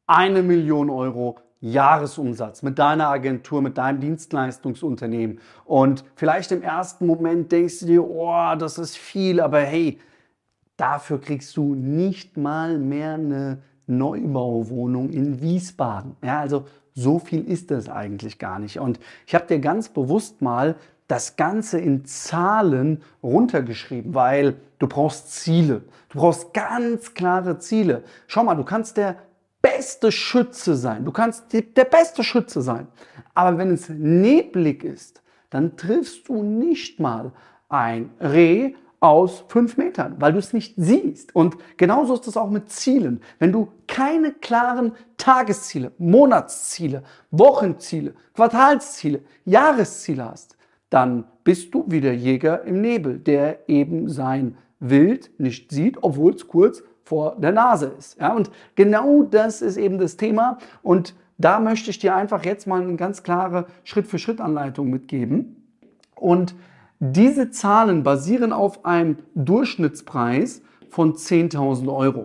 1 Million € Jahresumsatz mit deiner Agentur, mit deinem Dienstleistungsunternehmen. Und vielleicht im ersten Moment denkst du dir, oh, das ist viel, aber hey, dafür kriegst du nicht mal mehr eine Neubauwohnung in Wiesbaden. Ja, also so viel ist das eigentlich gar nicht. Und ich habe dir ganz bewusst mal das Ganze in Zahlen runtergeschrieben, weil du brauchst Ziele. Du brauchst ganz klare Ziele. Schau mal, du kannst der beste Schütze sein. Du kannst der beste Schütze sein. Aber wenn es neblig ist, dann triffst du nicht mal ein Reh aus 5 Metern, weil du es nicht siehst. Und genauso ist es auch mit Zielen. Wenn du keine klaren Tagesziele, Monatsziele, Wochenziele, Quartalsziele, Jahresziele hast, dann bist du wie der Jäger im Nebel, der eben sein Wild nicht sieht, obwohl es kurz vor der Nase ist. Ja, und genau das ist eben das Thema. Und da möchte ich dir einfach jetzt mal eine ganz klare Schritt-für-Schritt-Anleitung mitgeben. Und diese Zahlen basieren auf einem Durchschnittspreis von 10.000 €.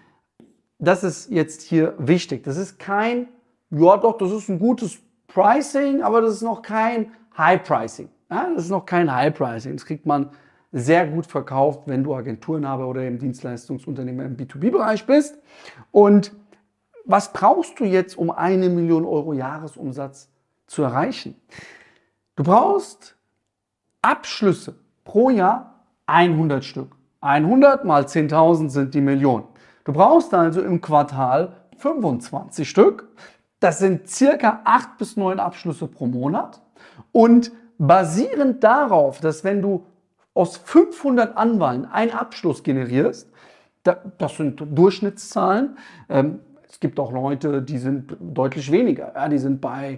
Das ist jetzt hier wichtig. Das ist kein, ja doch, das ist ein gutes Pricing, aber das ist noch kein High Pricing. Ja, das ist noch kein High Pricing. Das kriegt man sehr gut verkauft, wenn du Agenturenhaber oder im Dienstleistungsunternehmer im B2B-Bereich bist. Und was brauchst du jetzt, um 1 Million € Jahresumsatz zu erreichen? Du brauchst Abschlüsse pro Jahr 100 Stück. 100 mal 10.000 sind die Million. Du brauchst also im Quartal 25 Stück. Das sind circa 8 bis 9 Abschlüsse pro Monat. Und basierend darauf, dass wenn du aus 500 Anwahlen einen Abschluss generierst, das sind Durchschnittszahlen. Es gibt auch Leute, die sind deutlich weniger. Ja, die sind bei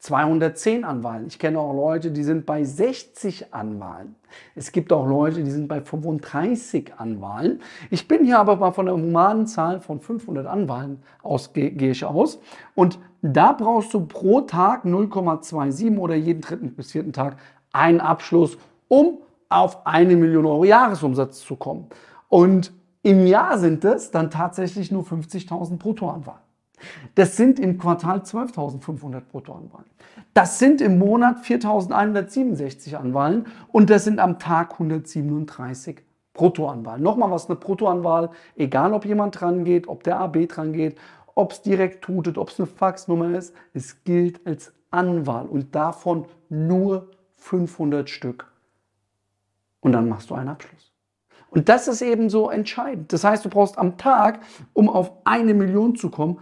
210 Anwahlen. Ich kenne auch Leute, die sind bei 60 Anwahlen. Es gibt auch Leute, die sind bei 35 Anwahlen. Ich bin hier aber mal von der humanen Zahl von 500 Anwahlen gehe ich aus. Und da brauchst du pro Tag 0,27 oder jeden dritten bis vierten Tag einen Abschluss, um auf 1 Million € Jahresumsatz zu kommen. Und im Jahr sind es dann tatsächlich nur 50.000 Bruttoanwahlen. Das sind im Quartal 12.500 Bruttoanwahlen. Das sind im Monat 4.167 Anwahlen und das sind am Tag 137 Bruttoanwahlen. Nochmal, was eine Bruttoanwahl, egal ob jemand dran geht, ob der AB dran geht, ob es direkt tutet, ob es eine Faxnummer ist, es gilt als Anwahl und davon nur 500 Stück. Und dann machst du einen Abschluss. Und das ist eben so entscheidend. Das heißt, du brauchst am Tag, um auf 1 Million zu kommen,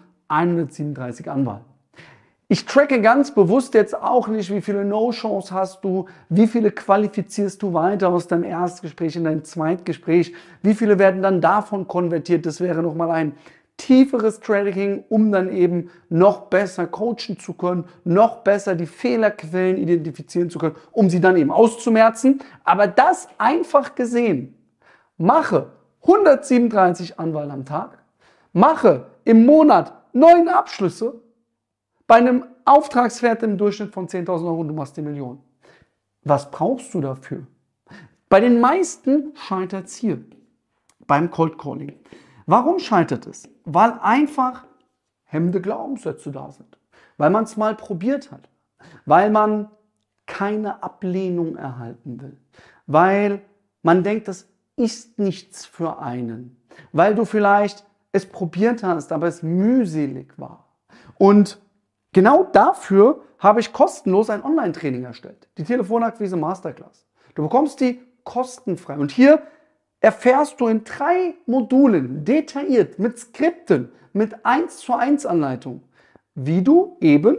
137 Anwahlen. Ich tracke ganz bewusst jetzt auch nicht, wie viele No-Shows hast du, wie viele qualifizierst du weiter aus deinem Erstgespräch in dein Zweitgespräch, wie viele werden dann davon konvertiert. Das wäre nochmal ein tieferes Tracking, um dann eben noch besser coachen zu können, noch besser die Fehlerquellen identifizieren zu können, um sie dann eben auszumerzen. Aber das einfach gesehen, mache 137 Anwahlen am Tag, mache im Monat 9 Abschlüsse bei einem Auftragswert im Durchschnitt von 10.000 € und du machst die Million. Was brauchst du dafür? Bei den meisten scheitert es hier beim Cold Calling. Warum scheitert es? Weil einfach hemmende Glaubenssätze da sind. Weil man es mal probiert hat. Weil man keine Ablehnung erhalten will. Weil man denkt, das ist nichts für einen. Weil du vielleicht es probiert hast, aber es mühselig war. Und genau dafür habe ich kostenlos ein Online-Training erstellt. Die Telefonakquise Masterclass. Du bekommst die kostenfrei. Und hier erfährst du in 3 Modulen detailliert mit Skripten, mit 1:1 Anleitung, wie du eben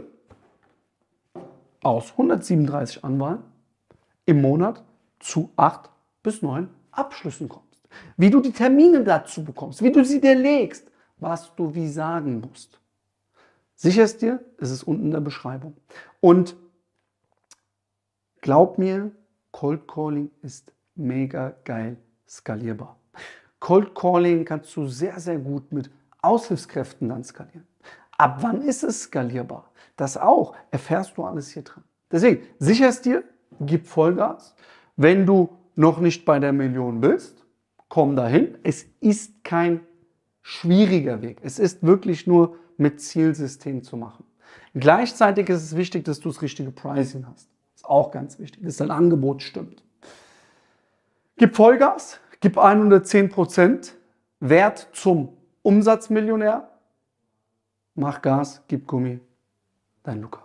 aus 137 Anwahlen im Monat zu 8 bis 9 Abschlüssen kommst. Wie du die Termine dazu bekommst, wie du sie dir legst, was du wie sagen musst. Sicherst dir, es ist unten in der Beschreibung. Und glaub mir, Cold Calling ist mega geil skalierbar. Cold Calling kannst du sehr, sehr gut mit Aushilfskräften dann skalieren. Ab wann ist es skalierbar? Das auch, erfährst du alles hier drin. Deswegen, sicherst dir, gib Vollgas. Wenn du noch nicht bei der Million bist, komm dahin. Es ist kein schwieriger Weg. Es ist wirklich nur mit Zielsystem zu machen. Gleichzeitig ist es wichtig, dass du das richtige Pricing hast. Ist auch ganz wichtig, dass dein Angebot stimmt. Gib Vollgas, gib 110%, Wert zum Umsatzmillionär. Mach Gas, gib Gummi. Dein Lukas.